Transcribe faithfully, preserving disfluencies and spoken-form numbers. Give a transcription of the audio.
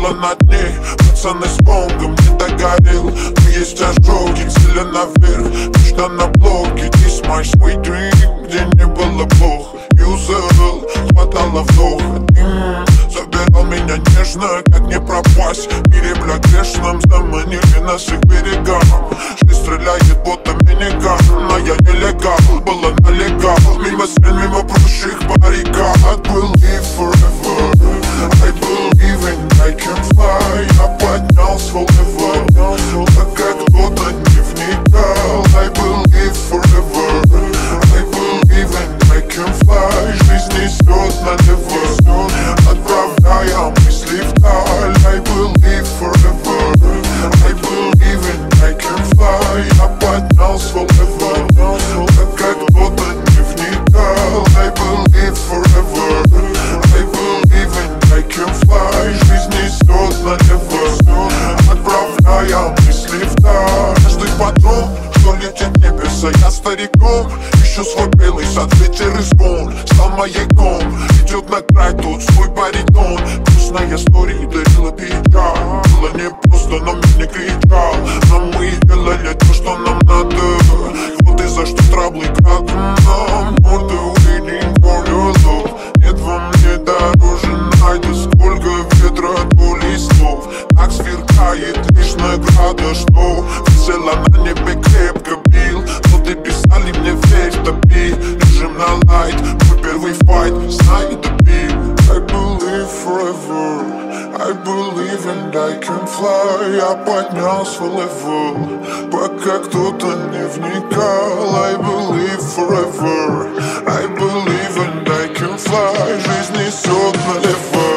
было над ней. Пацаны с бонгом не догорел, но есть ожоги, цели наверх. Мечта на блоке, this my sweet dream, где не было плохо. Юзал, хватало вдоха. М-м, забирал меня нежно, как не пропасть. В мире, бля, грешном заманили нас их берегам. Жизнь стреляет, будто миниган, но я нелегал, было налегал. Мимо стен, мимо прущих баррикад. Believe forever, I believe in I can fly. Я поднялся forever, пока кто-то не вникал. I believe forever, I believe in I can fly. Жизнь несет налево, отправляя мысли вдаль. I believe forever, I believe in I can fly. Я поднялся forever, пока кто-то не вникал. I believe forever, I believe in I can fly. Жизнь несет налево, отправляя мысли вдаль. Каждый патрон, что летит в небеса, я стариком. Ищу свой белый сад, ветер из волн стал маяком. Идет на край тут свой баритон. Грустная история дарила печаль. Было не просто, но мне не кричал. Но мы делали то, что нам надо. Вот и за что траблы крадем нам. Морды увидим волю лов. Нет во мне дороже найда. Сколько ветра до листов. Так сверкает лишь награда, что висела на небе, крепко бил. Но ты писали мне, верь, топи. Лежим на лайт, мой первый файт, знай, топи. I believe forever, I believe and I can fly. Я поднялся в левел, пока кто-то не вникал. I believe forever, I believe and I can fly. Жизнь несет налево.